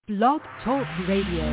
Blog Talk Radio.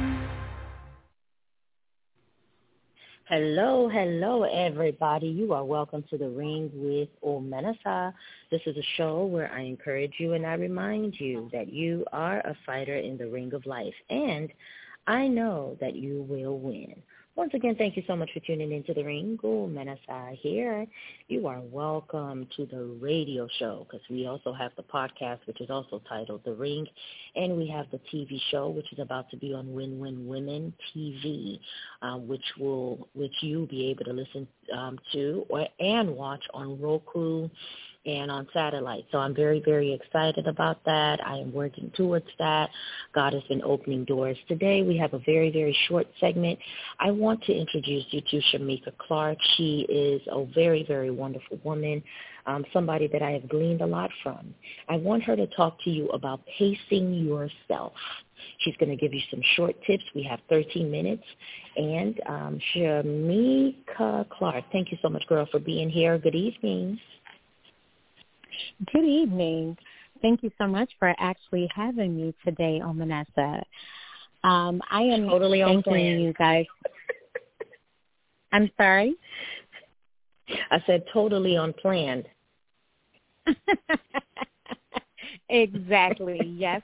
Hello, everybody. You are welcome to The Ring with Omenesa. This is a show where I encourage you and I remind you that you are a fighter in the ring of life, and I know that you will win. Once again, thank you so much for tuning into The Ring. Omenesa here. You are welcome to the radio show, because we also have the podcast, which is also titled The Ring, and we have the TV show, which is about to be on Win Win Women TV, which you'll be able to listen to and watch on Roku and on satellite. So I'm very, very excited about that. I am working towards that. God has been opening doors. Today we have a very, very short segment. I want to introduce you to Shamika Clark. She is a very, very wonderful woman, somebody that I have gleaned a lot from. I want her to talk to you about pacing yourself. She's going to give you some short tips. We have 13 minutes. And Shamika Clark, thank you so much, girl, for being here. Good evening. Good evening. Thank you so much for actually having me today, Omenesa. I am totally on thanking plan. You guys. I'm sorry? I said totally on plan. Exactly. Yes.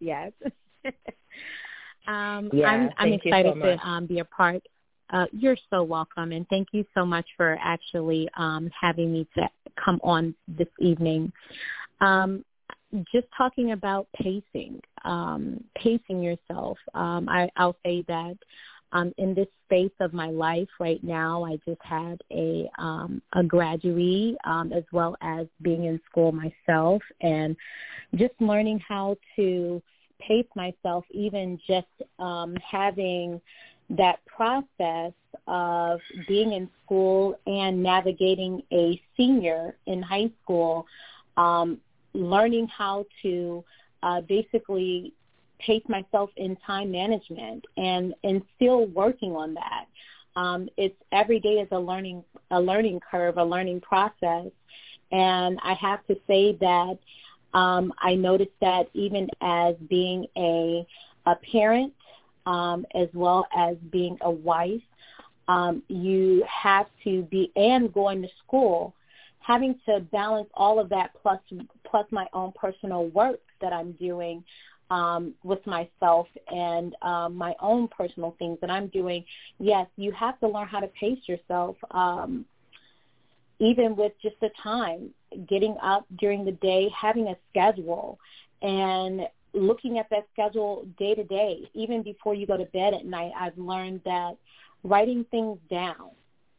I'm excited to be a part. You're so welcome, and thank you so much for actually having me to come on this evening. Just talking about pacing yourself. I'll say that in this space of my life right now, I just had a graduate as well as being in school myself, and just learning how to pace myself, even just having that process of being in school and navigating a senior in high school, learning how to basically pace myself in time management and still working on that. It's every day is a learning curve, a learning process. And I have to say that I noticed that even as being a parent, as well as being a wife, you have to be, and going to school, having to balance all of that plus my own personal work that I'm doing with myself and my own personal things that I'm doing. Yes, you have to learn how to pace yourself, even with just the time, getting up during the day, having a schedule, and looking at that schedule day to day, even before you go to bed at night. I've learned that writing things down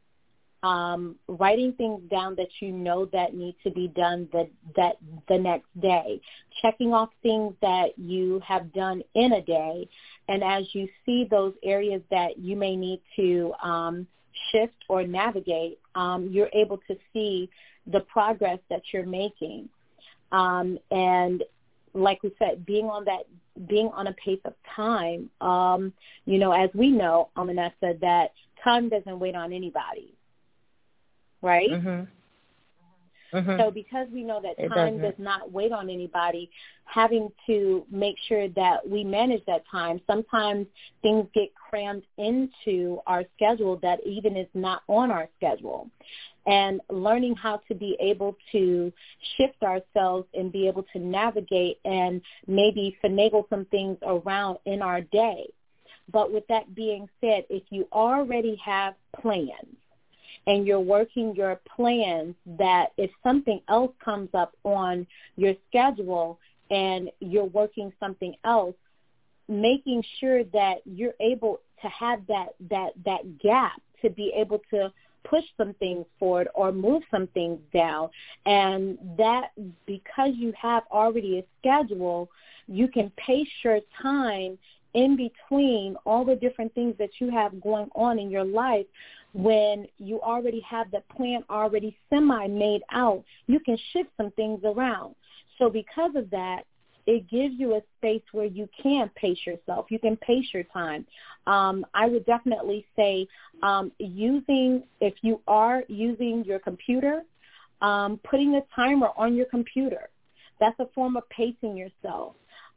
that you know that need to be done that the next day, checking off things that you have done in a day, and as you see those areas that you may need to shift or navigate, you're able to see the progress that you're making, and like we said, being on a pace of time, as we know, Omenesa, that time doesn't wait on anybody, right? Mm-hmm. Mm-hmm. So because we know that time does not wait on anybody, having to make sure that we manage that time. Sometimes things get crammed into our schedule that even is not on our schedule. And learning how to be able to shift ourselves and be able to navigate and maybe finagle some things around in our day. But with that being said, if you already have plans and you're working your plans, that if something else comes up on your schedule and you're working something else, making sure that you're able to have that gap to be able to push some things forward or move some things down. And that, because you have already a schedule, you can pace your time in between all the different things that you have going on in your life. When you already have the plan already semi-made out, you can shift some things around. So because of that, it gives you a space where you can pace yourself. You can pace your time. I would definitely say if you are using your computer, putting a timer on your computer, that's a form of pacing yourself.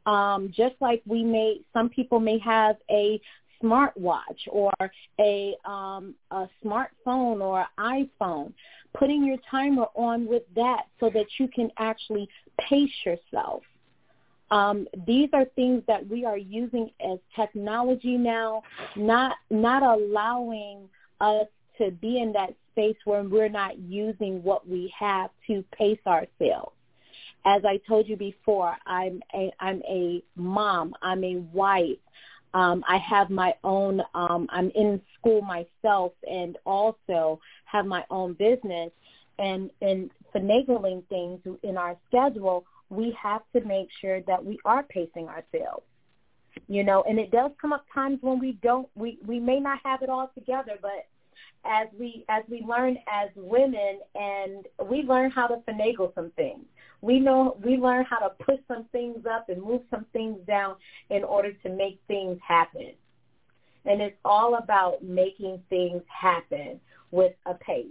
Just like some people may have a smartwatch or a smartphone or iPhone, putting your timer on with that so that you can actually pace yourself. These are things that we are using as technology now, not allowing us to be in that space where we're not using what we have to pace ourselves. As I told you before, I'm a mom. I'm a wife. I have my own, I'm in school myself and also have my own business. And finagling things in our schedule, we have to make sure that we are pacing ourselves. And it does come up times when we may not have it all together, but as we learn as women, and we learn how to finagle some things. We learn how to push some things up and move some things down in order to make things happen. And it's all about making things happen with a pace.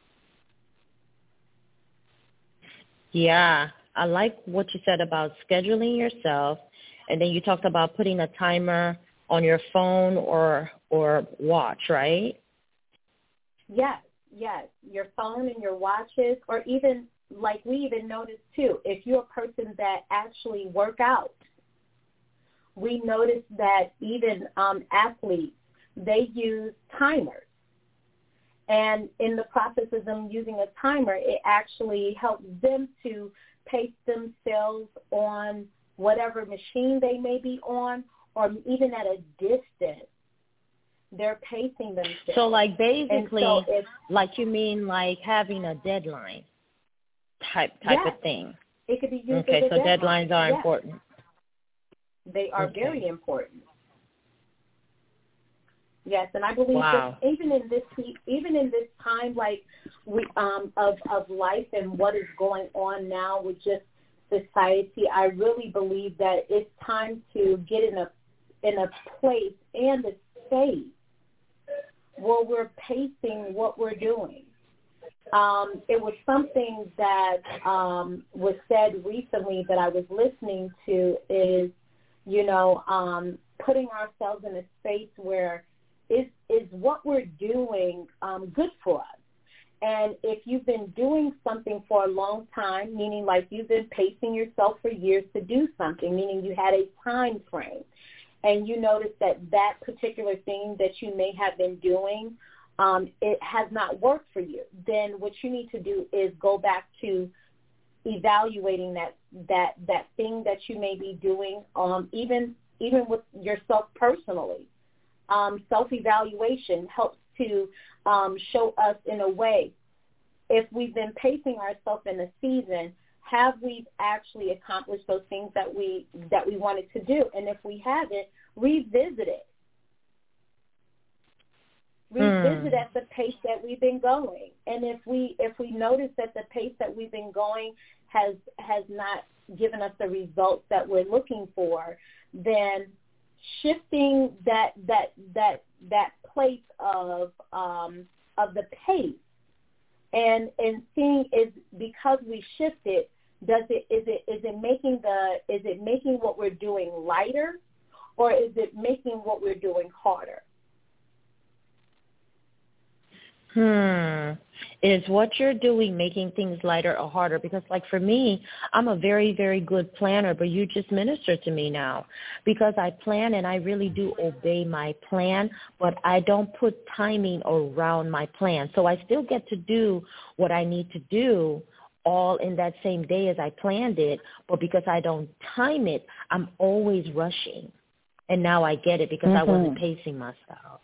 Yeah, I like what you said about scheduling yourself, and then you talked about putting a timer on your phone or watch, right? Yes. Your phone and your watches, or even like we even noticed too, if you're a person that actually work out, we noticed that even athletes, they use timers. And in the process of them using a timer, it actually helps them to pace themselves on whatever machine they may be on, or even at a distance. They're pacing themselves. So like basically, like you mean like having a deadline type of thing. It could be used okay, as a so deadline. Deadlines are important. They are very important. Yes, and I believe that even in this time, like we of life and what is going on now with just society, I really believe that it's time to get in a place and a space where we're pacing what we're doing. It was something that was said recently that I was listening to is, putting ourselves in a space where is what we're doing good for us. And if you've been doing something for a long time, meaning like you've been pacing yourself for years to do something, meaning you had a time frame, and you notice that particular thing that you may have been doing, it has not worked for you, then what you need to do is go back to evaluating that thing that you may be doing, even with yourself personally. Self-evaluation helps to show us in a way if we've been pacing ourselves in a season, have we actually accomplished those things that we wanted to do? And if we haven't, revisit it. Revisit at the pace that we've been going. And if we notice that the pace that we've been going has not given us the results that we're looking for, then shifting that place of the pace and seeing is because we shifted, is it making what we're doing lighter, or is it making what we're doing harder? Is what you're doing making things lighter or harder? Because like for me, I'm a very, very good planner, but you just ministered to me now because I plan and I really do obey my plan, but I don't put timing around my plan. So I still get to do what I need to do all in that same day as I planned it, but because I don't time it, I'm always rushing. And now I get it because I wasn't pacing myself.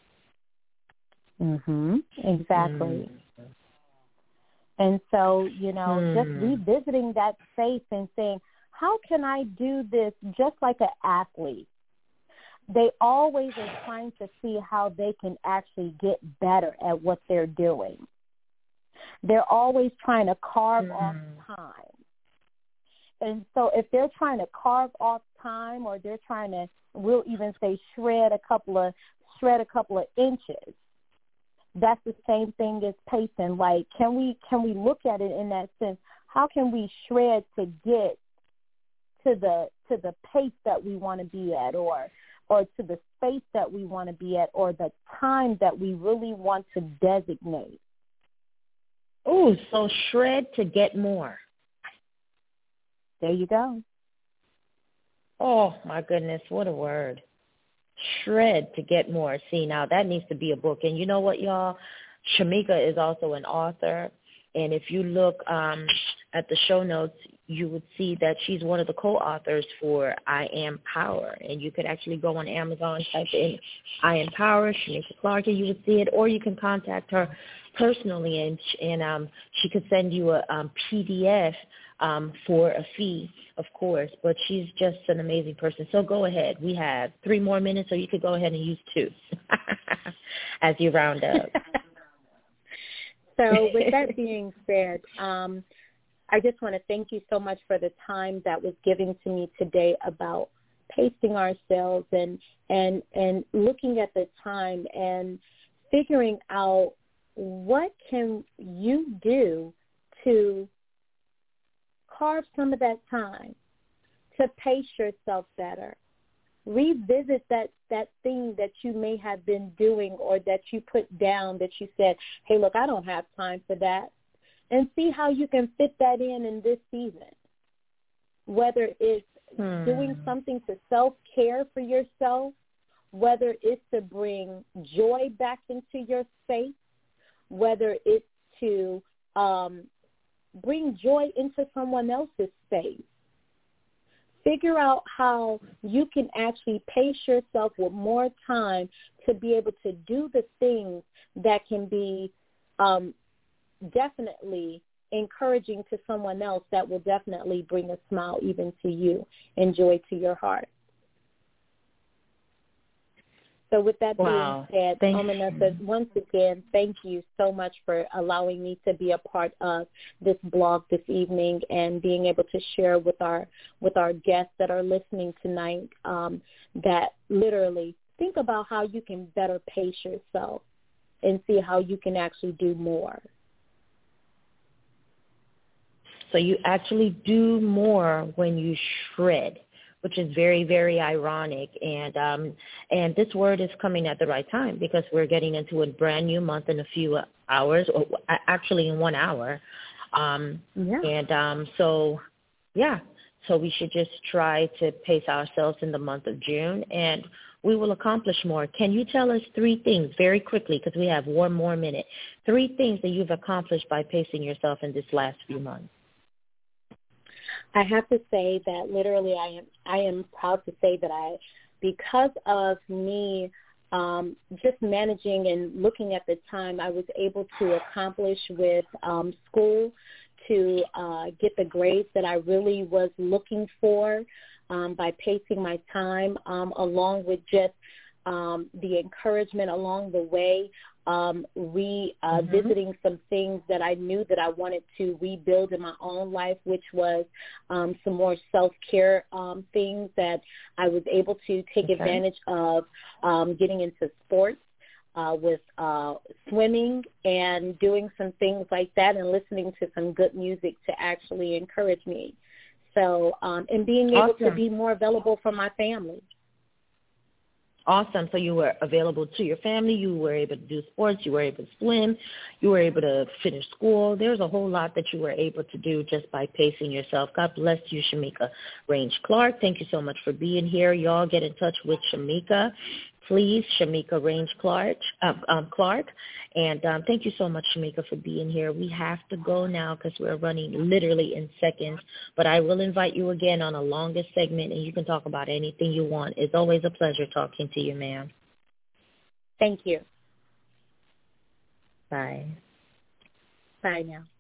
Exactly. And so, just revisiting that space and saying, how can I do this just like an athlete? They always are trying to see how they can actually get better at what they're doing. They're always trying to carve off time. And so if they're trying to carve off time, or they're trying to, we'll even say shred a couple of inches, that's the same thing as pacing. Like, can we look at it in that sense? How can we shred to get to to the pace that we want to be at, or to the space that we want to be at, or the time that we really want to designate. Oh, so shred to get more. There you go. Oh, my goodness, what a word. Shred to get more. See, now that needs to be a book. And you know what, y'all? Shamika is also an author. And if you look at the show notes, you would see that she's one of the co-authors for I Am Power. And you could actually go on Amazon, type in I Am Power, Shamika Clark, and you would see it. Or you can contact her personally, and she could send you a PDF for a fee, of course. But she's just an amazing person. So go ahead. We have 3 more minutes, so you could go ahead and use 2 as you round up. So with that being said, I just want to thank you so much for the time that was given to me today about pacing ourselves and looking at the time and figuring out what can you do to carve some of that time to pace yourself better. Revisit that thing that you may have been doing or that you put down that you said, hey, look, I don't have time for that, and see how you can fit that in this season, whether it's doing something to self-care for yourself, whether it's to bring joy back into your space, whether it's to bring joy into someone else's space. Figure out how you can actually pace yourself with more time to be able to do the things that can be definitely encouraging to someone else, that will definitely bring a smile even to you and joy to your heart. So with that being said, Omanessa, once again, thank you so much for allowing me to be a part of this blog this evening and being able to share with our guests that are listening tonight that literally think about how you can better pace yourself and see how you can actually do more. So you actually do more when you shred, which is very, very ironic. And this word is coming at the right time because we're getting into a brand new month in a few hours, or actually in 1 hour. So we should just try to pace ourselves in the month of June, and we will accomplish more. Can you tell us 3 things very quickly, because we have 1 more minute, 3 things that you've accomplished by pacing yourself in this last few months? I have to say that literally I am proud to say that because of me just managing and looking at the time, I was able to accomplish with school to get the grades that I really was looking for by pacing my time, along with just the encouragement along the way, visiting some things that I knew that I wanted to rebuild in my own life, which was some more self-care things that I was able to take advantage of, getting into sports with swimming and doing some things like that, and listening to some good music to actually encourage me. So, and being able to be more available for my family. Awesome. So you were available to your family. You were able to do sports. You were able to swim. You were able to finish school. There's a whole lot that you were able to do just by pacing yourself. God bless you, Shamika Range Clark. Thank you so much for being here. Y'all get in touch with Shamika, please, Shamika Range Clark. And thank you so much, Shamika, for being here. We have to go now because we're running literally in seconds. But I will invite you again on a longer segment, and you can talk about anything you want. It's always a pleasure talking to you, ma'am. Thank you. Bye. Bye now.